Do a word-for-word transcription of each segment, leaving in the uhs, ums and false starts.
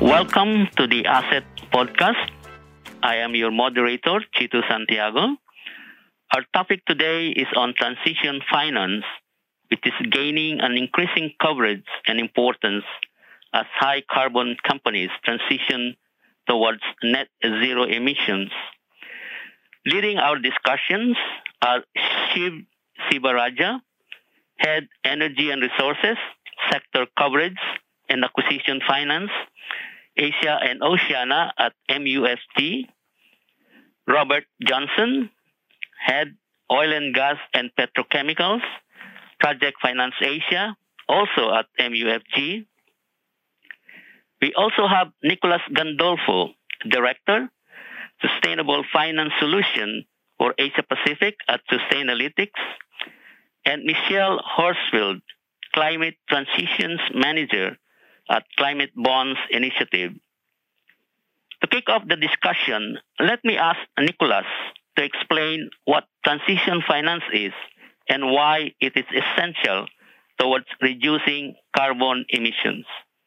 Welcome to the Asset Podcast. I am your moderator, Chito Santiago. Our topic today is on transition finance, which is gaining an increasing coverage and importance as high carbon companies transition towards net zero emissions. Leading our discussions are Shiv Sivaraja, Head Energy and Resources, Sector Coverage and Acquisition Finance, Asia and Oceania at M U F G, Robert Johnson, Head Oil and Gas and Petrochemicals, Project Finance Asia, also at M U F G. We also have Nicholas Gandolfo, Director, Sustainable Finance Solution for Asia Pacific at Sustainalytics, and Michelle Horsfield, Climate Transitions Manager at Climate Bonds Initiative. To kick off the discussion, let me ask Nicholas to explain what transition finance is and why it is essential towards reducing carbon emissions.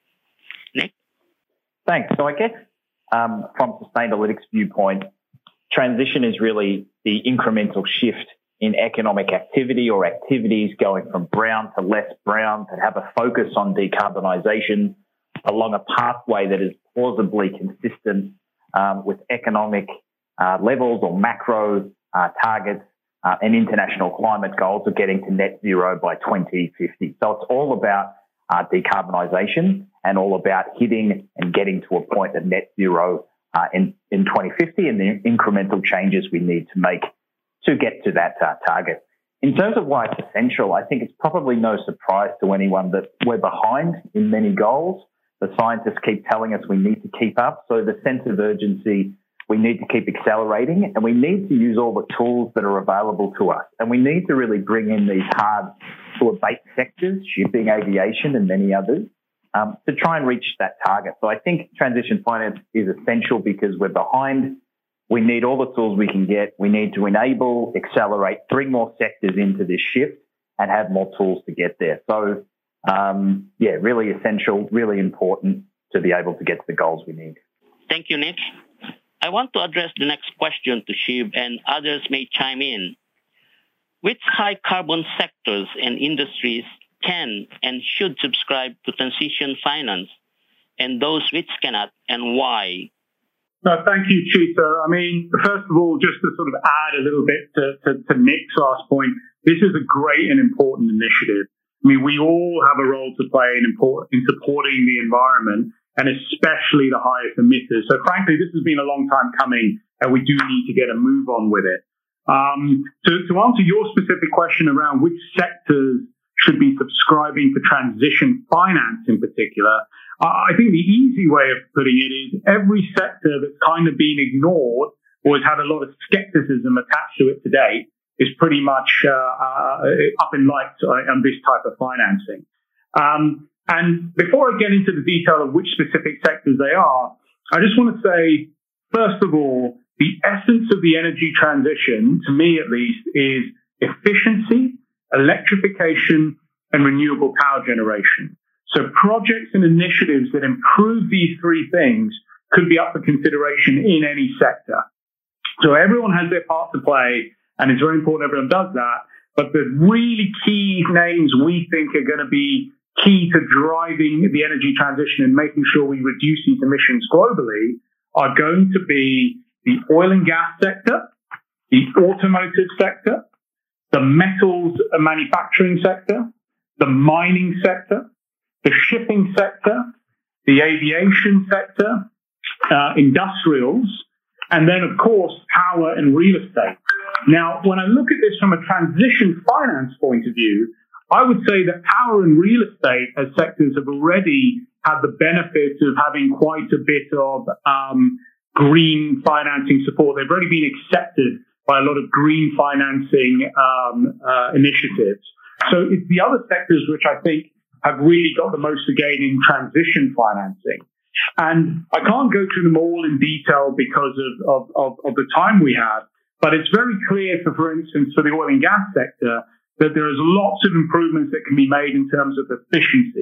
Nick? Thanks. So I guess um, from Sustainalytics' viewpoint, transition is really the incremental shift in economic activity or activities going from brown to less brown that have a focus on decarbonisation along a pathway that is plausibly consistent um, with economic uh, levels or macro uh, targets uh, and international climate goals of getting to net zero by twenty fifty. So it's all about uh, decarbonisation and all about hitting and getting to a point of net zero uh, in, in twenty fifty and the incremental changes we need to make to get to that uh, target. In terms of why it's essential, I think it's probably no surprise to anyone that we're behind in many goals. The scientists keep telling us we need to keep up. So the sense of urgency, we need to keep accelerating, and we need to use all the tools that are available to us. And we need to really bring in these hard to abate sectors, shipping, aviation, and many others, um, to try and reach that target. So I think transition finance is essential because we're behind. We need all the tools we can get. We need to enable, accelerate, bring more sectors into this shift and have more tools to get there. So, um, yeah, really essential, really important to be able to get to the goals we need. Thank you, Nick. I want to address the next question to Shiv, and others may chime in. Which high carbon sectors and industries can and should subscribe to transition finance, and those which cannot, and why? No, thank you, Chito. I mean, first of all, just to sort of add a little bit to, to, to Nick's last point, this is a great and important initiative. I mean, we all have a role to play in, import, in supporting the environment, and especially the highest emitters. So frankly, this has been a long time coming, and we do need to get a move on with it. Um, to, to answer your specific question around which sectors should be subscribing for transition finance in particular, I think the easy way of putting it is every sector that's kind of been ignored or has had a lot of skepticism attached to it to date is pretty much uh, uh, up in lights on this type of financing. Um, and before I get into the detail of which specific sectors they are, I just want to say, first of all, the essence of the energy transition, to me at least, is efficiency, electrification, and renewable power generation. So projects and initiatives that improve these three things could be up for consideration in any sector. So everyone has their part to play, and it's very important everyone does that. But the really key names we think are going to be key to driving the energy transition and making sure we reduce these emissions globally are going to be the oil and gas sector, the automotive sector, the metals and manufacturing sector, the mining sector, the shipping sector, the aviation sector, uh, industrials, and then, of course, power and real estate. Now, when I look at this from a transition finance point of view, I would say that power and real estate as sectors have already had the benefit of having quite a bit of um, green financing support. They've already been accepted by a lot of green financing um, uh, initiatives. So it's the other sectors which I think have really got the most to gain in transition financing. And I can't go through them all in detail because of, of, of, of the time we have, but it's very clear, for, for instance, for the oil and gas sector, that there is lots of improvements that can be made in terms of efficiency.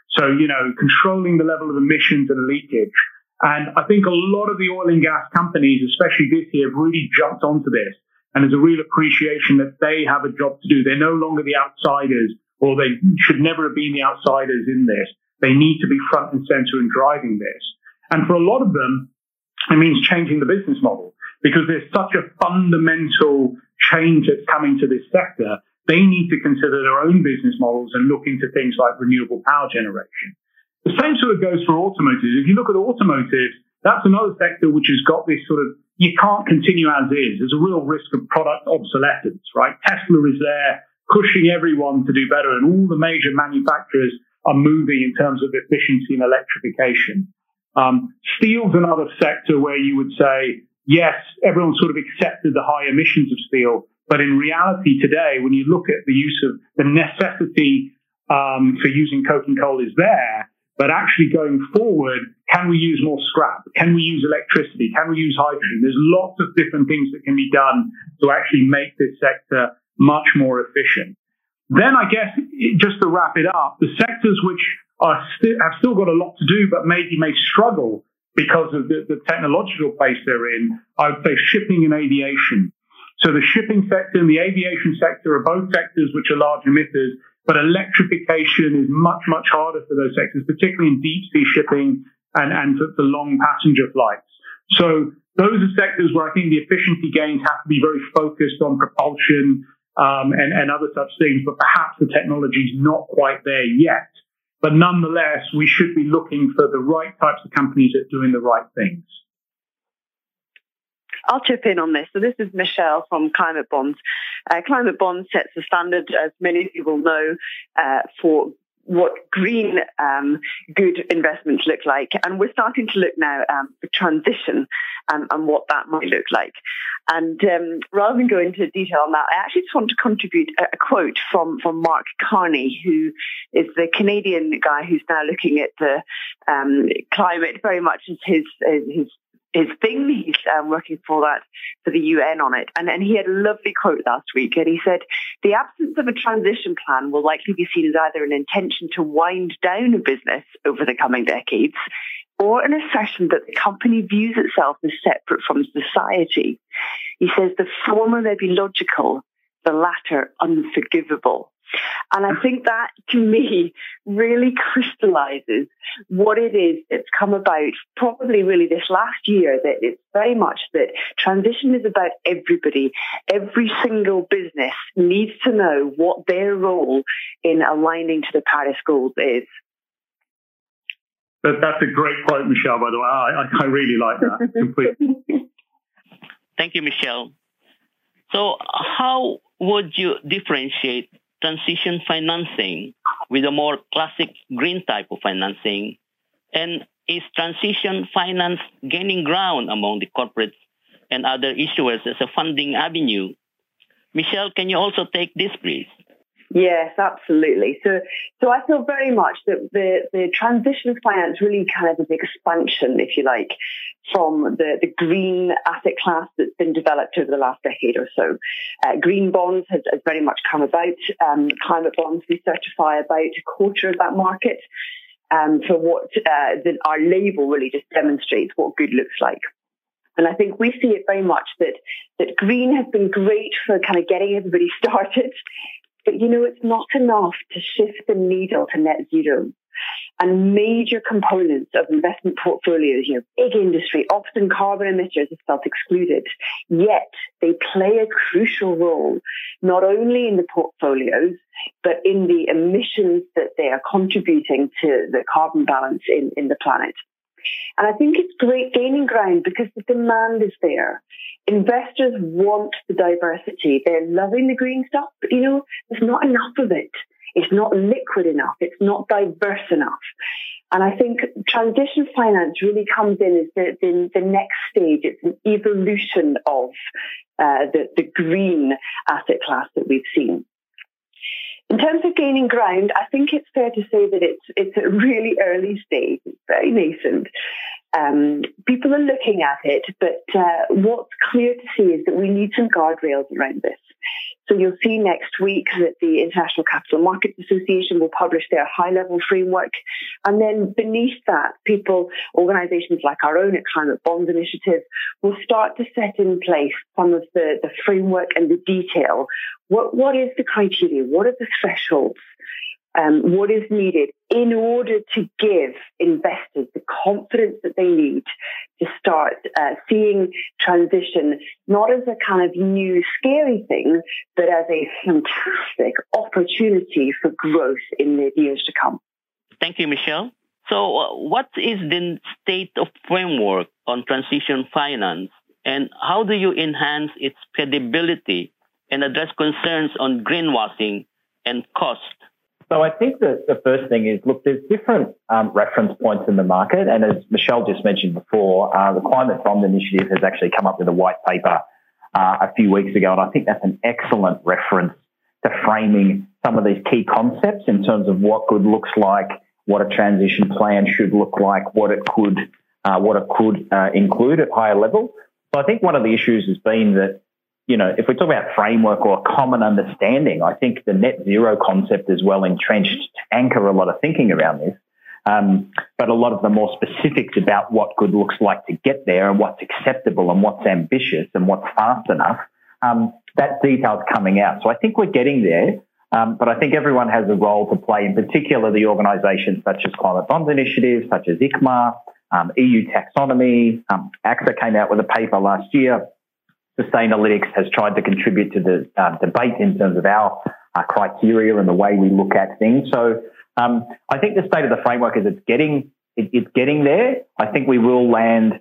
So, you know, controlling the level of emissions and leakage. And I think a lot of the oil and gas companies, especially this year, have really jumped onto this. And there's a real appreciation that they have a job to do. They're no longer the outsiders, or they should never have been the outsiders in this. They need to be front and center in driving this. And for a lot of them, it means changing the business model, because there's such a fundamental change that's coming to this sector. They need to consider their own business models and look into things like renewable power generation. The same sort of goes for automotive. If you look at automotive, that's another sector which has got this sort of, you can't continue as is. There's a real risk of product obsolescence, right? Tesla is there pushing everyone to do better, and all the major manufacturers are moving in terms of efficiency and electrification. Um, steel's another sector where you would say, yes, everyone sort of accepted the high emissions of steel, but in reality today, when you look at the use of the necessity um, for using coking coal is there, but actually going forward, can we use more scrap? Can we use electricity? Can we use hydrogen? There's lots of different things that can be done to actually make this sector much more efficient. Then I guess, just to wrap it up, the sectors which are sti- have still got a lot to do, but maybe may struggle because of the, the technological place they're in, I would say shipping and aviation. So the shipping sector and the aviation sector are both sectors which are large emitters, but electrification is much, much harder for those sectors, particularly in deep sea shipping and, and for, for long passenger flights. So those are sectors where I think the efficiency gains have to be very focused on propulsion um, and, and other such things, but perhaps the technology is not quite there yet. But nonetheless, we should be looking for the right types of companies that are doing the right things. I'll chip in on this. So this is Michelle from Climate Bonds. Uh, Climate Bonds sets the standard, as many people know, uh, for what green um, good investments look like. And we're starting to look now um, for transition um, and what that might look like. And um, rather than go into detail on that, I actually just want to contribute a, a quote from, from Mark Carney, who is the Canadian guy who's now looking at the um, climate very much as his, his his thing. He's um, working for that, for the U N on it. And, and he had a lovely quote last week. And he said, the absence of a transition plan will likely be seen as either an intention to wind down a business over the coming decades, or an assertion that the company views itself as separate from society. He says the former may be logical, the latter unforgivable. And I think that, to me, really crystallizes what it is that's come about probably really this last year, that it's very much that transition is about everybody. Every single business needs to know what their role in aligning to the Paris goals is. That, that's a great quote, Michelle, by the way. I, I really like that completely. Thank you, Michelle. So how would you differentiate transition financing with a more classic green type of financing? And is transition finance gaining ground among the corporates and other issuers as a funding avenue? Michelle, can you also take this, please? Yes, absolutely. So, so I feel very much that the, the transition finance really kind of is an expansion, if you like, from the, the green asset class that's been developed over the last decade or so. Uh, green bonds has, has very much come about. Um, climate bonds, we certify about a quarter of that market. Um, for what uh, the, our label really just demonstrates what good looks like. And I think we see it very much that that green has been great for kind of getting everybody started. But, you know, it's not enough to shift the needle to net zero. And major components of investment portfolios, you know, big industry, often carbon emitters, have felt excluded. Yet they play a crucial role, not only in the portfolios, but in the emissions that they are contributing to the carbon balance in, in the planet. And I think it's great gaining ground because the demand is there. Investors want the diversity. They're loving the green stuff, but, you know, there's not enough of it. It's not liquid enough. It's not diverse enough. And I think transition finance really comes in as the, the, the next stage. It's an evolution of uh, the, the green asset class that we've seen. In terms of gaining ground, I think it's fair to say that it's it's a really early stage. It's very nascent. Um, people are looking at it, but uh, what's clear to see is that we need some guardrails around this. So you'll see next week that the International Capital Markets Association will publish their high-level framework. And then beneath that, people, organizations like our own at Climate Bonds Initiative will start to set in place some of the, the framework and the detail. What, what is the criteria? What are the thresholds? Um, what is needed in order to give investors the confidence that they need to start uh, seeing transition not as a kind of new scary thing, but as a fantastic opportunity for growth in the years to come. Thank you, Michelle. So uh, what is the state of framework on transition finance, and how do you enhance its credibility and address concerns on greenwashing and cost? So I think that the first thing is, look, there's different um, reference points in the market. And as Michelle just mentioned before, uh, the Climate Bond Initiative has actually come up with a white paper uh, a few weeks ago. And I think that's an excellent reference to framing some of these key concepts in terms of what good looks like, what a transition plan should look like, what it could, uh, what it could uh, include at higher level. So I think one of the issues has been that, you know, if we talk about framework or common understanding, I think the net zero concept is well entrenched to anchor a lot of thinking around this. Um, but a lot of the more specifics about what good looks like to get there and what's acceptable and what's ambitious and what's fast enough, um, that detail's coming out. So I think we're getting there. Um, but I think everyone has a role to play, in particular the organisations such as Climate Bonds Initiative, such as I C M A, um, E U taxonomy. Um, AXA came out with a paper last year. Sustainalytics has tried to contribute to the uh, debate in terms of our uh, criteria and the way we look at things. So um, I think the state of the framework is it's getting it, it's getting there. I think we will land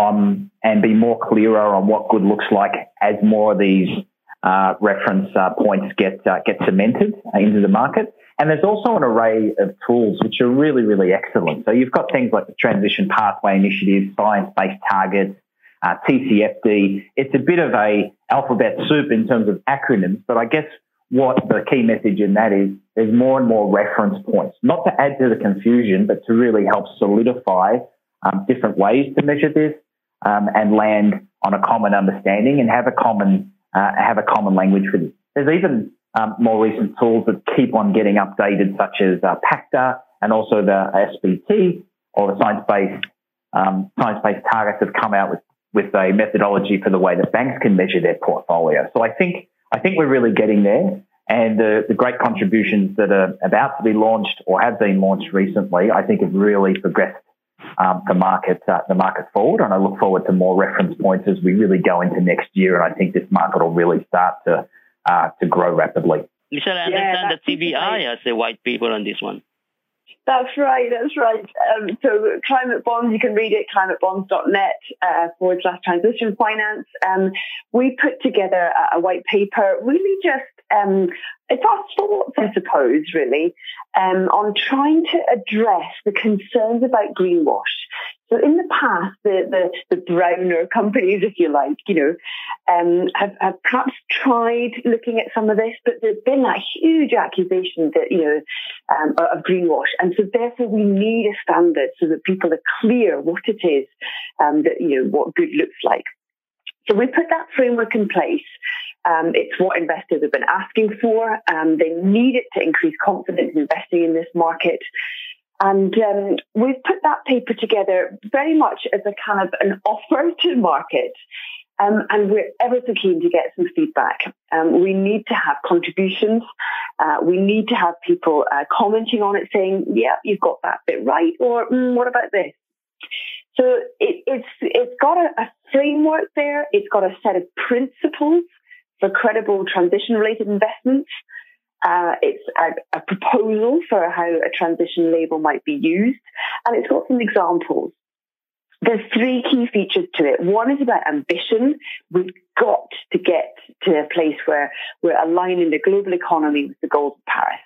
on and be more clearer on what good looks like as more of these uh, reference uh, points get uh, get cemented into the market. And there's also an array of tools which are really, really excellent. So you've got things like the Transition Pathway Initiative, Science-Based Targets, Uh, T C F D. It's a bit of a alphabet soup in terms of acronyms, but I guess what the key message in that is there's more and more reference points, not to add to the confusion, but to really help solidify um, different ways to measure this um, and land on a common understanding and have a common uh, have a common language for this. There's even um, more recent tools that keep on getting updated, such as uh, PACTA and also the S B T, or the science-based um, science-based targets have come out with with a methodology for the way that banks can measure their portfolio. So I think I think we're really getting there, and the, the great contributions that are about to be launched or have been launched recently, I think have really progressed um, the market uh, the market forward. And I look forward to more reference points as we really go into next year. And I think this market will really start to uh, to grow rapidly. Michelle, I understand yeah, that C B I has a white paper on this one. That's right, that's right. Um, so Climate Bonds, you can read it, climatebonds.net uh, forward slash transition finance. Um, we put together a, a white paper, really just, um, it's our thoughts, I suppose, really, um, on trying to address the concerns about greenwash. So in the past, the, the, the browner companies, if you like, you know, um, have, have perhaps tried looking at some of this, but there's been a huge accusation that, you know, um, of greenwash. And so therefore we need a standard so that people are clear what it is, um, that, you know, what good looks like. So we put that framework in place. Um, it's what investors have been asking for. Um, they need it to increase confidence in investing in this market. And um, we've put that paper together very much as a kind of an offer to the market. Um, and we're ever so keen to get some feedback. Um, we need to have contributions. Uh, we need to have people uh, commenting on it saying, yeah, you've got that bit right, or mm, what about this? So it, it's it's got a, a framework there. It's got a set of principles for credible transition-related investments. Uh, it's a, a proposal for how a transition label might be used, and it's got some examples. There's three key features to it. One is about ambition. We've got to get to a place where we're aligning the global economy with the goals of Paris.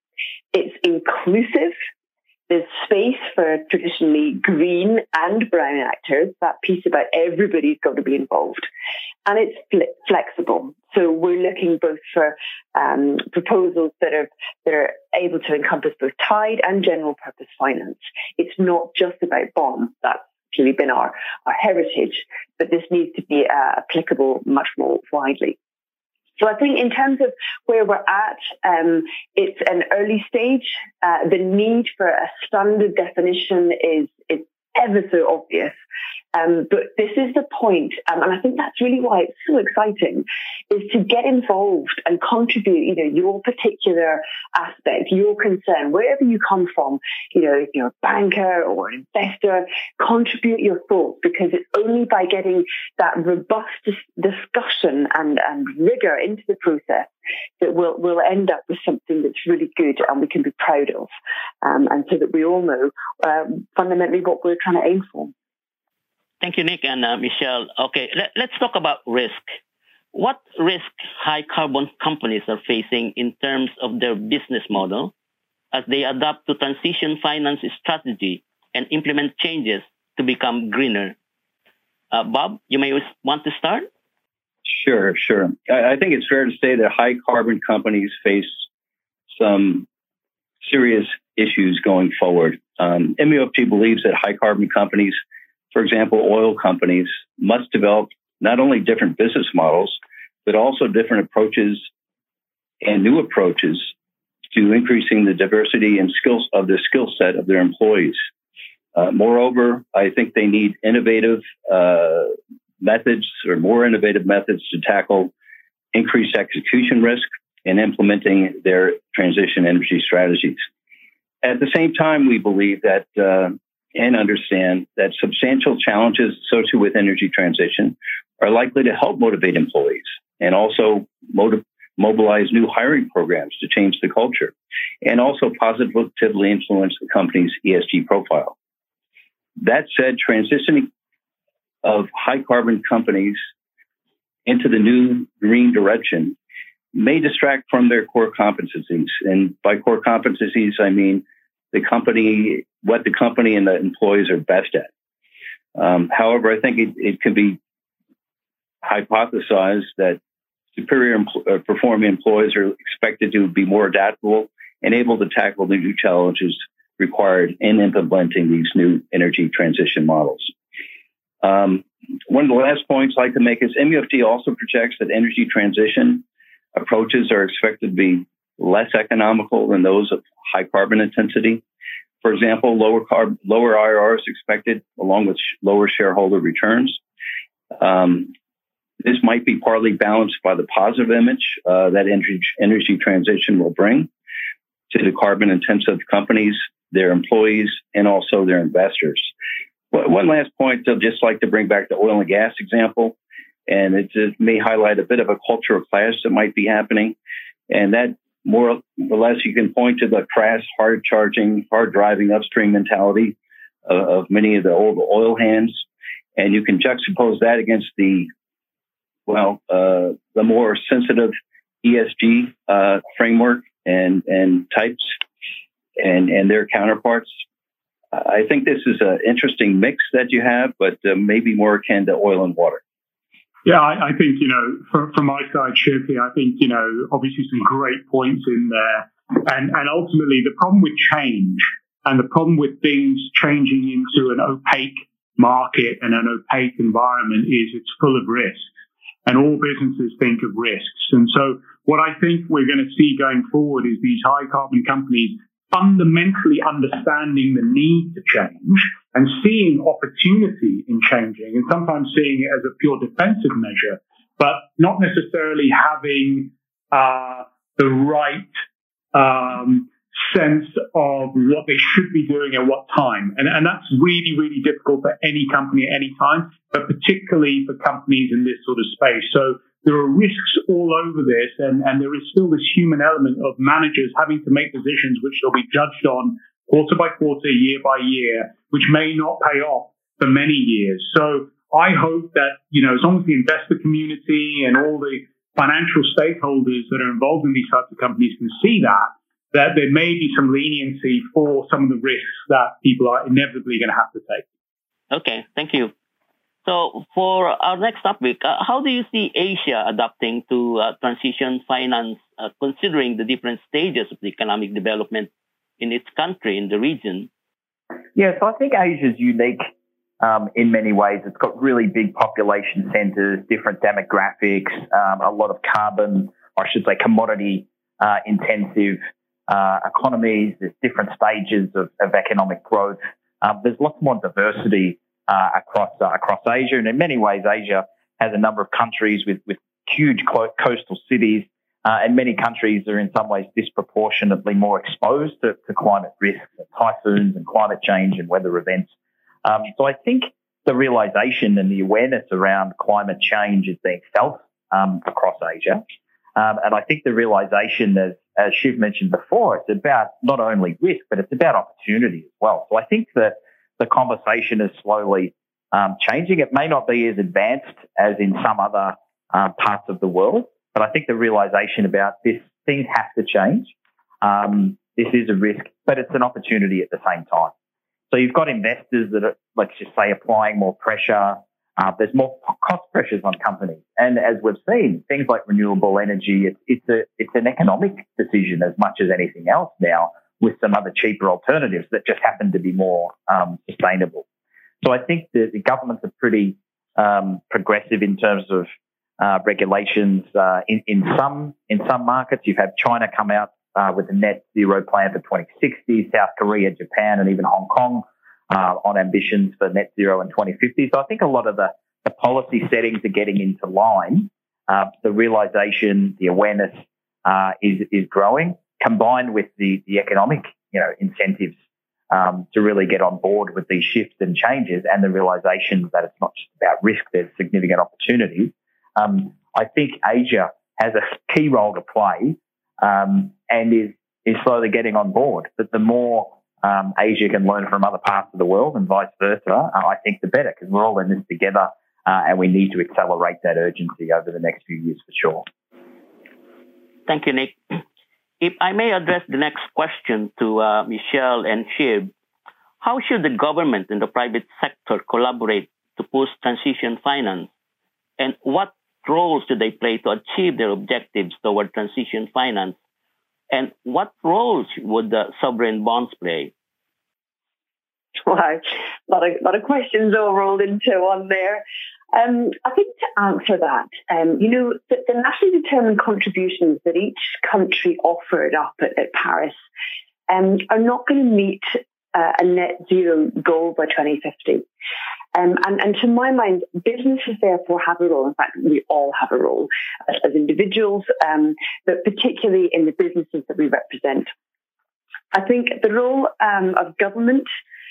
It's inclusive. There's space for traditionally green and brown actors, that piece about everybody's got to be involved. And it's fle- flexible. So we're looking both for um, proposals that are, that are able to encompass both tied and general purpose finance. It's not just about bonds. That's clearly been our, our heritage, but this needs to be uh, applicable much more widely. So I think in terms of where we're at, um, it's an early stage. Uh, the need for a standard definition is, is ever so obvious. Um, but this is the point, um, and I think that's really why it's so exciting, is to get involved and contribute, you know, your particular aspect, your concern, wherever you come from, you know, if you're a banker or an investor, contribute your thoughts, because it's only by getting that robust dis- discussion and, and rigor into the process that we'll, we'll end up with something that's really good and we can be proud of, um, and so that we all know um, fundamentally what we're trying to aim for. Thank you, Nick and uh, Michelle. Okay, let, let's talk about risk. What risk high carbon companies are facing in terms of their business model as they adapt to transition finance strategy and implement changes to become greener? Uh, Bob, you may want to start? Sure, sure. I, I think it's fair to say that high carbon companies face some serious issues going forward. Um, M U F G believes that high carbon companies, for example, oil companies, must develop not only different business models, but also different approaches and new approaches to increasing the diversity and skills of the skill set of their employees. Uh, moreover, I think they need innovative uh, methods or more innovative methods to tackle increased execution risk in implementing their transition energy strategies. At the same time, we believe that uh, and understand that substantial challenges associated with energy transition are likely to help motivate employees and also motiv- mobilize new hiring programs to change the culture and also positively influence the company's E S G profile. That said, transitioning of high carbon companies into the new green direction may distract from their core competencies. And by core competencies, I mean the company, what the company and the employees are best at. Um, however, I think it, it can be hypothesized that superior empl- performing employees are expected to be more adaptable and able to tackle the new challenges required in implementing these new energy transition models. Um, one of the last points I'd like to make is M U F G also projects that energy transition approaches are expected to be less economical than those of high carbon intensity. For example, lower carb, lower I R R is expected, along with sh- lower shareholder returns. Um, this might be partly balanced by the positive image uh, that energy, energy transition will bring to the carbon-intensive companies, their employees, and also their investors. Well, one last point I'd just like to bring back the oil and gas example, and it, it may highlight a bit of a cultural clash that might be happening, and that more or less you can point to the crass, hard-charging, hard-driving upstream mentality of, of many of the old oil hands, and you can juxtapose that against the, well, uh, the more sensitive E S G uh, framework and, and types and, and their counterparts. I think this is an interesting mix that you have, but uh, maybe more akin to oil and water. Yeah, I, I think, you know, from, from my side, Shirky, I think, you know, obviously some great points in there. And, and ultimately, the problem with change and the problem with things changing into an opaque market and an opaque environment is it's full of risks. And all businesses think of risks. And so what I think we're going to see going forward is these high carbon companies fundamentally understanding the need to change and seeing opportunity in changing, and sometimes seeing it as a pure defensive measure, but not necessarily having uh, the right um, sense of what they should be doing at what time. And, and that's really, really difficult for any company at any time, but particularly for companies in this sort of space. So there are risks all over this, and, and there is still this human element of managers having to make decisions which they'll be judged on quarter by quarter, year by year, which may not pay off for many years. So I hope that, you know, as long as the investor community and all the financial stakeholders that are involved in these types of companies can see that, that there may be some leniency for some of the risks that people are inevitably going to have to take. Okay, thank you. So for our next topic, uh, how do you see Asia adapting to uh, transition finance, uh, considering the different stages of the economic development in its country, in the region? Yeah, so I think Asia is unique um, in many ways. It's got really big population centres, different demographics, um, a lot of carbon, or I should say commodity uh, intensive uh, economies. There's different stages of, of economic growth. Um, there's lots more diversity uh, across uh, across Asia, and in many ways, Asia has a number of countries with, with huge coastal cities, uh, and many countries are in some ways disproportionately more exposed to, to climate risks, and typhoons and climate change and weather events. Um, so I think the realisation and the awareness around climate change is being felt um, across Asia. Um, and I think the realisation, as, as Shiv mentioned before, it's about not only risk, but it's about opportunity as well. So I think that the conversation is slowly um, changing. It may not be as advanced as in some other um, parts of the world, but I think the realisation about this, things have to change. Um, this is a risk, but it's an opportunity at the same time. So you've got investors that are, let's just say, applying more pressure. Uh, there's more cost pressures on companies. And as we've seen, things like renewable energy, it's, it's, a, it's an economic decision as much as anything else now, with some other cheaper alternatives that just happen to be more um, sustainable. So I think that the governments are pretty um, progressive in terms of uh, regulations. Uh, in, in some in some markets, you've had China come out uh, with a net zero plan for twenty sixty, South Korea, Japan, and even Hong Kong uh, on ambitions for net zero in twenty fifty. So I think a lot of the, the policy settings are getting into line. Uh, the realisation, the awareness uh, is is growing, combined with the, the economic, you know, incentives um, to really get on board with these shifts and changes, and the realisation that it's not just about risk, there's significant opportunities. Um, I think Asia has a key role to play um, and is, is slowly getting on board. But the more um, Asia can learn from other parts of the world and vice versa, uh, I think the better, because we're all in this together uh, and we need to accelerate that urgency over the next few years for sure. Thank you, Nick. If I may address the next question to uh, Michelle and Shiv, how should the government and the private sector collaborate to push transition finance? And what roles do they play to achieve their objectives toward transition finance? And what roles would the sovereign bonds play? Wow, a lot of, lot of questions all rolled into one there. Um, I think to answer that, um, you know, the, the nationally determined contributions that each country offered up at, at Paris um, are not going to meet uh, a net zero goal by twenty fifty. Um, and, and to my mind, businesses therefore have a role. In fact, we all have a role as, as individuals, um, but particularly in the businesses that we represent. I think the role um, of government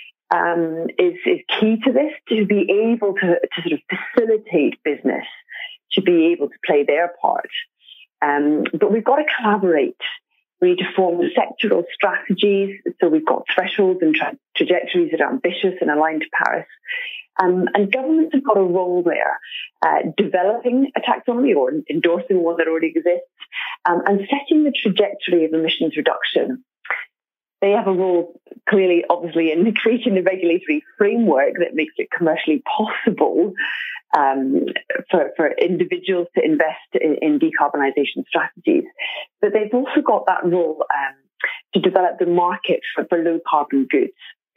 Um, is, is key to this, to be able to, to sort of facilitate business, to be able to play their part. Um, but we've got to collaborate. We need to form sectoral strategies. So we've got thresholds and tra- trajectories that are ambitious and aligned to Paris. Um, and governments have got a role there, uh, developing a taxonomy or endorsing one that already exists, um, and setting the trajectory of emissions reduction. They have a role, clearly, obviously, in creating the regulatory framework that makes it commercially possible um, for, for individuals to invest in, in decarbonisation strategies. But they've also got that role um, to develop the market for, for low-carbon goods.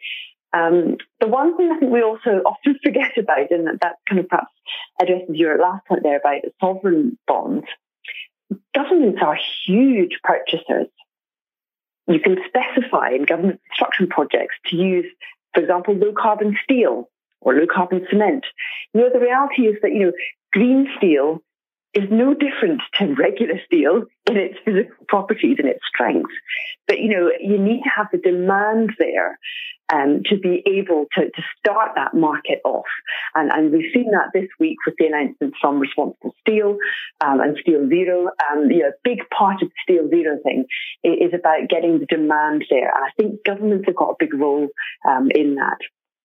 Um, the one thing I think we also often forget about, and that, that kind of perhaps addresses your last point there about sovereign bonds, governments are huge purchasers. You can specify in government construction projects to use, for example, low-carbon steel or low-carbon cement. You know, the reality is that, you know, green steel is no different to regular steel in its physical properties and its strengths. But, you know, you need to have the demand there um, to be able to, to start that market off. And, and we've seen that this week with the announcements from Responsible Steel um, and Steel Zero. Um, you know, a big part of the Steel Zero thing is, is about getting the demand there. And I think governments have got a big role um, in that.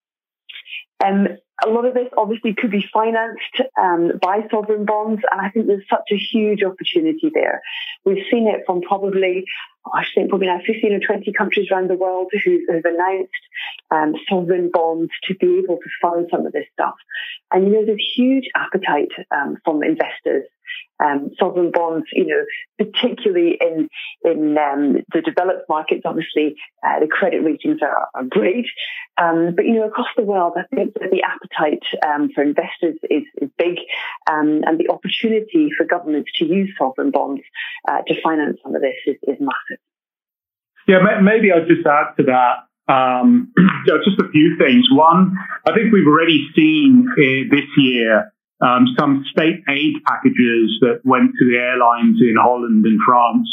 Um, a lot of this obviously could be financed um, by sovereign bonds, and I think there's such a huge opportunity there. We've seen it from probably, oh, I think probably now fifteen or twenty countries around the world who have announced um, sovereign bonds to be able to fund some of this stuff. And, you know, there's huge appetite um, from investors. Um, sovereign bonds, you know, particularly in in um, the developed markets, obviously uh, the credit ratings are, are great. Um, but, you know, across the world, I think that the appetite um, for investors is, is big, um, and the opportunity for governments to use sovereign bonds uh, to finance some of this is, is massive. Yeah, maybe I'll just add to that um, just a few things. One, I think we've already seen uh, this year Um, some state aid packages that went to the airlines in Holland and France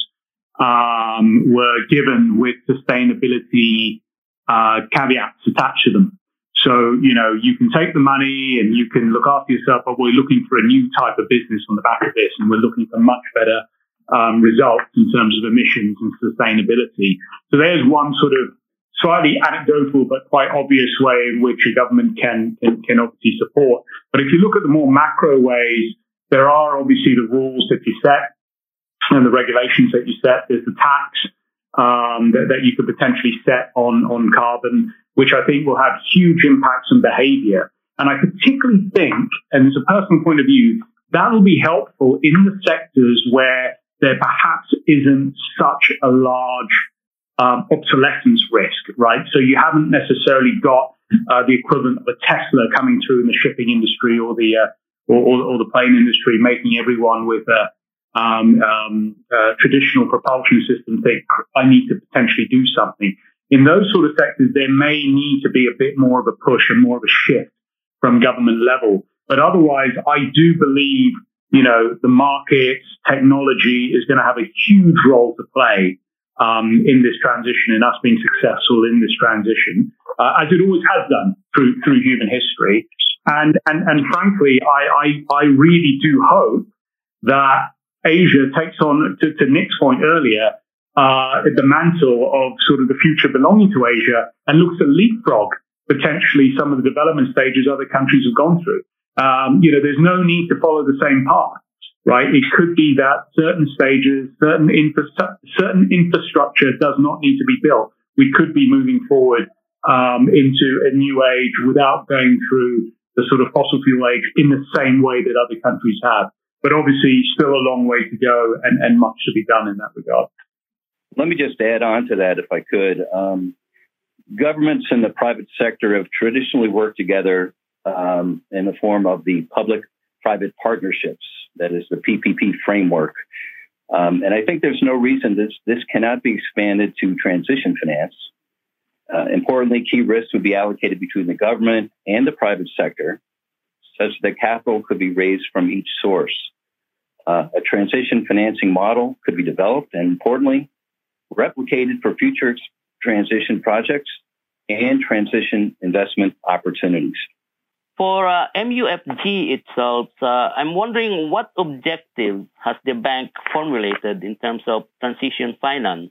um, were given with sustainability uh, caveats attached to them. So, you know, you can take the money and you can look after yourself, but we're looking for a new type of business on the back of this, and we're looking for much better um, results in terms of emissions and sustainability. So there's one sort of slightly anecdotal but quite obvious way in which a government can, can can obviously support. But if you look at the more macro ways, there are obviously the rules that you set and the regulations that you set. There's the tax um, that, that you could potentially set on, on carbon, which I think will have huge impacts on behavior. And I particularly think, and as a personal point of view, that will be helpful in the sectors where there perhaps isn't such a large Um, obsolescence risk, right? So you haven't necessarily got uh, the equivalent of a Tesla coming through in the shipping industry or the uh, or, or, or the plane industry, making everyone with a um, um, uh, traditional propulsion system think, I need to potentially do something. In those sort of sectors, there may need to be a bit more of a push and more of a shift from government level. But otherwise, I do believe, you know, the markets, technology is going to have a huge role to play Um, in this transition, and us being successful in this transition, uh, as it always has done through through human history. And and and frankly, I I, I really do hope that Asia takes on, to, to Nick's point earlier, uh, the mantle of sort of the future belonging to Asia, and looks to leapfrog potentially some of the development stages other countries have gone through. Um, you know, there's no need to follow the same path. Right, it could be that certain stages, certain infra- certain infrastructure does not need to be built. We could be moving forward um, into a new age without going through the sort of fossil fuel age in the same way that other countries have. But obviously, still a long way to go, and, and much to be done in that regard. Let me just add on to that, if I could. Um, governments and the private sector have traditionally worked together um, in the form of the public-private partnerships. That is the P P P framework. Um, and I think there's no reason this, this cannot be expanded to transition finance. Uh, importantly, key risks would be allocated between the government and the private sector, such that capital could be raised from each source. Uh, a transition financing model could be developed and, importantly, replicated for future transition projects and transition investment opportunities. For uh, M U F G itself, uh, I'm wondering what objective has the bank formulated in terms of transition finance?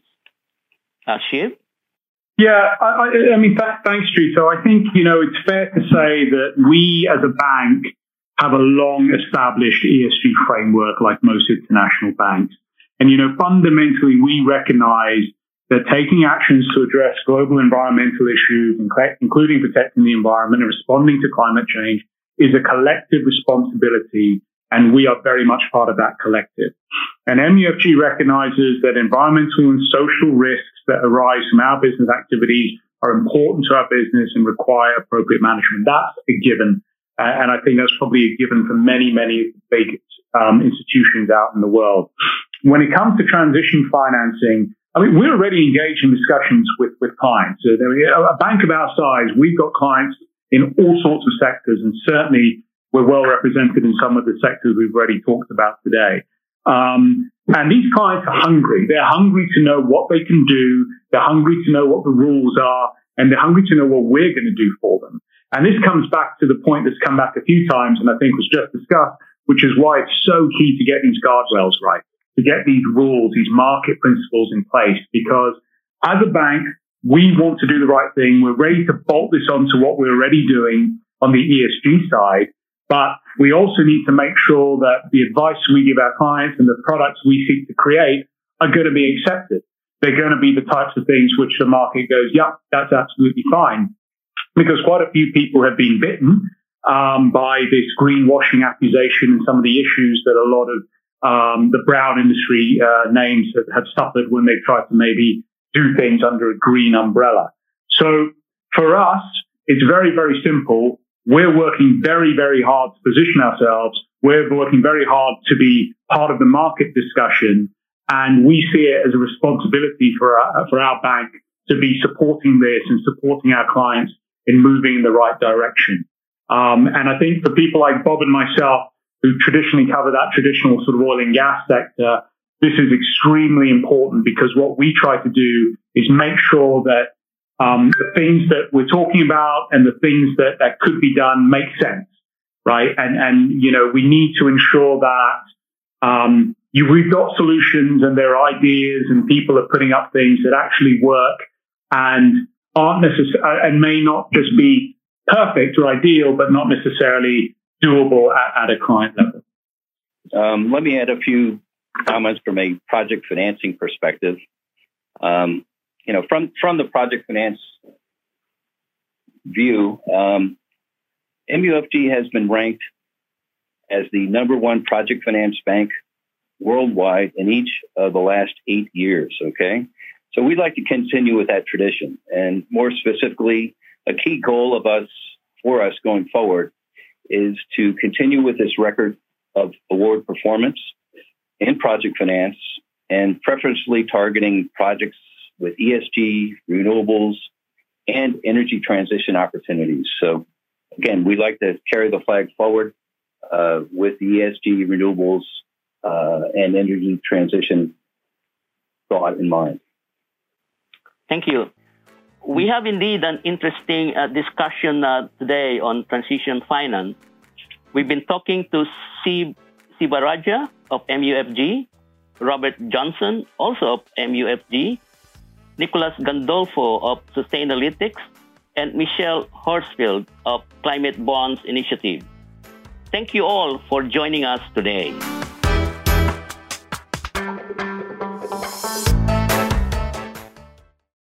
Uh, Shiv? Yeah, I, I, I mean, th- thanks, Drew. So I think, you know, it's fair to say that we as a bank have a long-established E S G framework like most international banks. And, you know, fundamentally, we recognize that taking actions to address global environmental issues, including protecting the environment and responding to climate change, is a collective responsibility, and we are very much part of that collective. And M U F G recognizes that environmental and social risks that arise from our business activities are important to our business and require appropriate management. That's a given. Uh, and I think that's probably a given for many, many big um, institutions out in the world. When it comes to transition financing, I mean, we're already engaged in discussions with, with clients. So there, a bank of our size, we've got clients in all sorts of sectors, and certainly we're well represented in some of the sectors we've already talked about today. Um, and these clients are hungry. They're hungry to know what they can do. They're hungry to know what the rules are, and they're hungry to know what we're going to do for them. And this comes back to the point that's come back a few times, and I think was just discussed, which is why it's so key to get these guardrails right, to get these rules, these market principles in place, because as a bank, we want to do the right thing. We're ready to bolt this onto what we're already doing on the E S G side, but we also need to make sure that the advice we give our clients and the products we seek to create are going to be accepted. They're going to be the types of things which the market goes, yeah, that's absolutely fine. because quite a few people have been bitten um, by this greenwashing accusation and some of the issues that a lot of um, the brown industry uh, names have, have suffered when they've tried to maybe do things under a green umbrella. So for us, it's very, very simple. We're working very, very hard to position ourselves. We're working very hard to be part of the market discussion. And we see it as a responsibility for our, for our bank to be supporting this and supporting our clients in moving in the right direction. Um, and I think for people like Bob and myself, who traditionally cover that traditional sort of oil and gas sector, this is extremely important, because what we try to do is make sure that um, the things that we're talking about and the things that, that could be done make sense, right? And, and you know, we need to ensure that um, you, we've got solutions and there are ideas and people are putting up things that actually work and aren't necessarily, and may not just be perfect or ideal, but not necessarily doable at, at a client level. Um, let me add a few comments from a project financing perspective. Um, you know, from, from the project finance view, um, M U F G has been ranked as the number one project finance bank worldwide in each of the last eight years. Okay. So we'd like to continue with that tradition, and more specifically, a key goal of us for us going forward is to continue with this record of award performance in project finance, and preferentially targeting projects with E S G, renewables, and energy transition opportunities. So again, we'd like to carry the flag forward uh, with the E S G, renewables, uh, and energy transition thought in mind. Thank you. We have indeed an interesting uh, discussion uh, today on transition finance. We've been talking to Siv Sivaraja of M U F G, Robert Johnson, also of M U F G, Nicholas Gandolfo of Sustainalytics, and Michelle Horsfield of Climate Bonds Initiative. Thank you all for joining us today.